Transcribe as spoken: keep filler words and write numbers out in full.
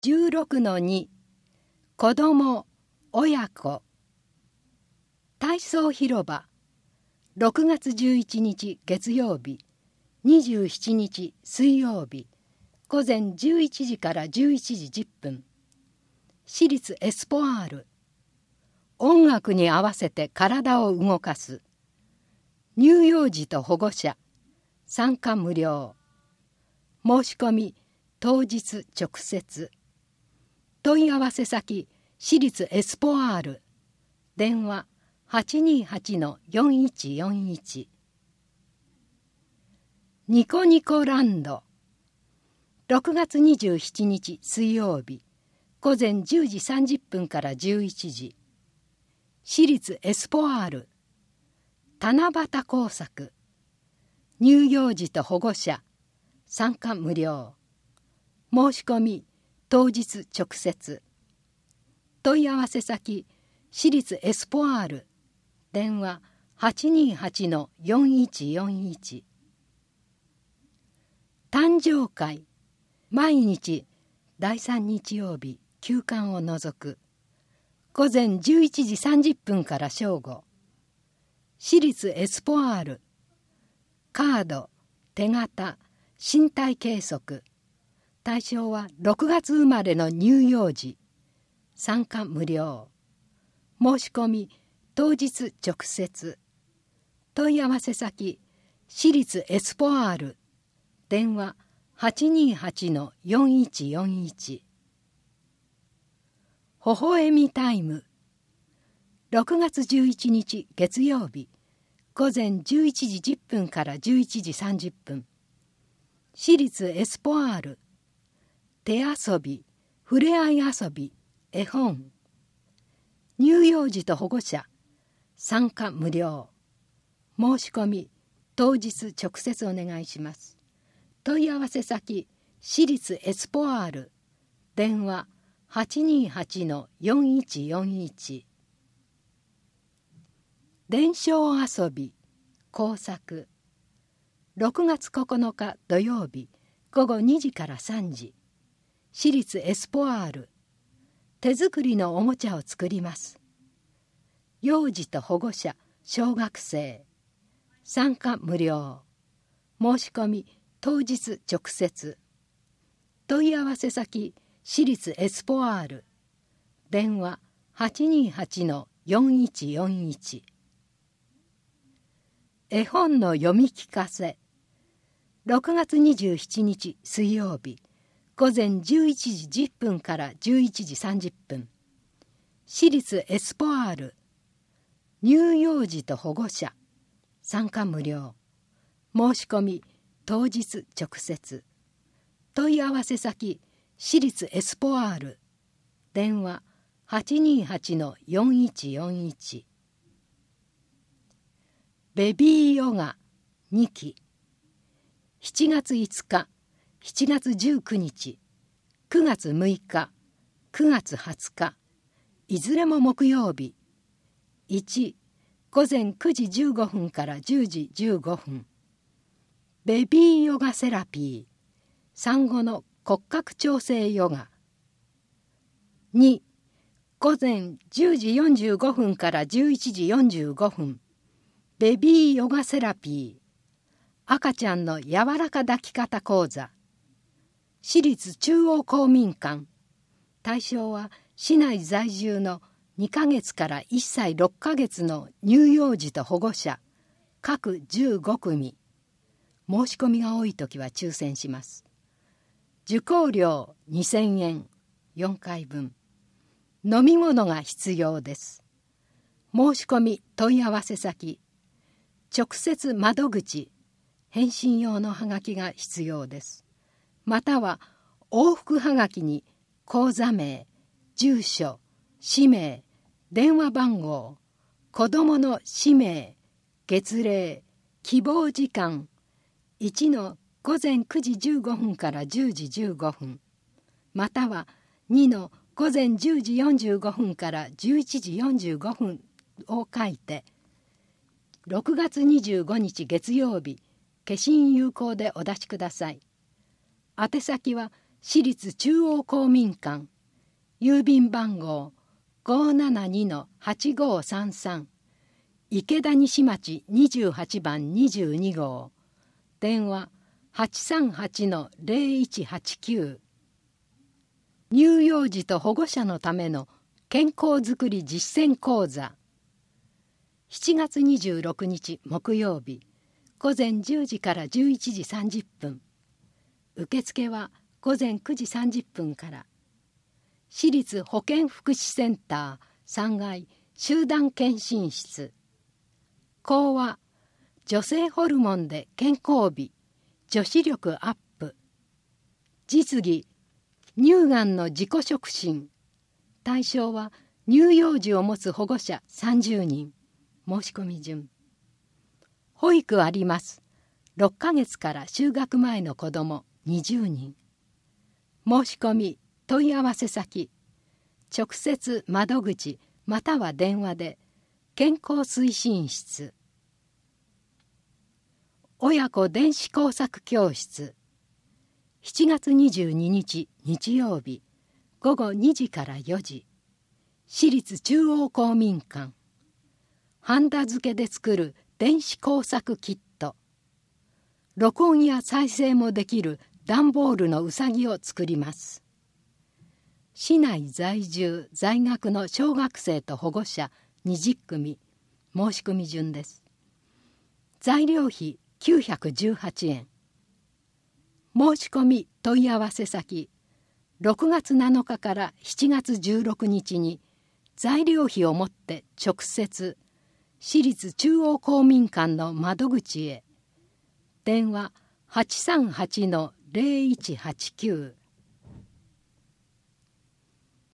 じゅうろくのに 子ども親子体操広場ろくがつじゅういちにち月曜日にじゅうしちにち水曜日午前じゅういちじからじゅういちじじゅっぷん私立エスポアール音楽に合わせて体を動かす乳幼児と保護者参加無料申し込み当日直接問い合わせ先私立エスポアール電話 はちにーはちのよんいちよんいち ニコニコランドろくがつにじゅうしちにち水曜日午前じゅうじさんじゅっぷんからじゅういちじ私立エスポアール七夕工作乳幼児と保護者参加無料申し込み当日直接問い合わせ先私立エスポアール電話 はちにーはちのよんいちよんいち 誕生会毎日だいさん日曜日休館を除く午前じゅういちじさんじゅっぷんから正午私立エスポアールカード手形身体計測対象はろくがつ生まれの乳幼児参加無料申し込み当日直接問い合わせ先私立エスポアール電話 はちにーはちのよんいちよんいち 微笑みタイムろくがつじゅういちにち月曜日午前じゅういちじじゅっぷんからじゅういちじさんじゅっぷん私立エスポアール手遊びふれあい遊び絵本乳幼児と保護者参加無料申し込み当日直接お願いします問い合わせ先私立エスポアール電話 はちにーはちのよんいちよんいち 伝承遊び工作ろくがつここのか土曜日午後にじからさんじ私立エスポアール手作りのおもちゃを作ります幼児と保護者小学生参加無料申し込み当日直接問い合わせ先私立エスポアール電話 はちにーはちのよんいちよんいち 絵本の読み聞かせろくがつにじゅうしちにち水曜日午前じゅういちじじゅっぷんからじゅういちじさんじゅっぷん私立エスポアール乳幼児と保護者参加無料申し込み当日直接問い合わせ先私立エスポアール電話 はちにーはちのよんいちよんいち ベビーヨガにきしちがついつかしちがつじゅうくにちくがつむいかくがつはつかいずれも木曜日いち午前くじじゅうごふんからじゅうじじゅうごふんベビーヨガセラピー産後の骨格調整ヨガに午前じゅうじよんじゅうごふんからじゅういちじよんじゅうごふんベビーヨガセラピー赤ちゃんの柔らか抱き方講座私立中央公民館対象は市内在住のにかげつからいっさいろっかげつの乳幼児と保護者各じゅうごくみ申し込みが多いときは抽選します受講料にせんえんよんかいぶん飲み物が必要です申し込み問い合わせ先直接窓口返信用のはがきが必要ですまたは往復はがきに口座名住所氏名電話番号子どもの氏名月齢希望時間いちの午前くじじゅうごふんからじゅうじじゅうごふんまたはにの午前じゅうじよんじゅうごふんからじゅういちじよんじゅうごふんを書いてろくがつにじゅうごにち月曜日消印有効でお出しください。宛先は私立中央公民館、郵便番号 ごーななにのはちごーさんさん、池田西町にじゅうはちばんにじゅうにごう、電話 はちさんはちのゼロいちはちきゅう。乳幼児と保護者のための健康づくり実践講座。しちがつにじゅうろくにち木曜日、午前じゅうじからじゅういちじさんじゅっぷん。受付は午前くじさんじゅっぷんから。私立保健福祉センターさんがい集団検診室。講話、女性ホルモンで健康美、女子力アップ。実技、乳がんの自己触診。対象は乳幼児を持つ保護者さんじゅうにん。申し込み順。保育あります。ろっかげつから就学前の子どもにじゅうにん。申し込み、問い合わせ先、直接窓口または電話で健康推進室。親子電子工作教室。しちがつにじゅうににち日曜日、午後にじからよじ。私立中央公民館。ハンダ付けで作る電子工作キット。録音や再生もできる段ボールのうさぎを作ります。市内在住在学の小学生と保護者にじゅっくみ。申し込み順です。材料費きゅうひゃくじゅうはちえん。申し込み問い合わせ先、ろくがつなのかからしちがつじゅうろくにちに材料費を持って直接私立中央公民館の窓口へ。電話 はちさんはちのゼロいちはちきゅう。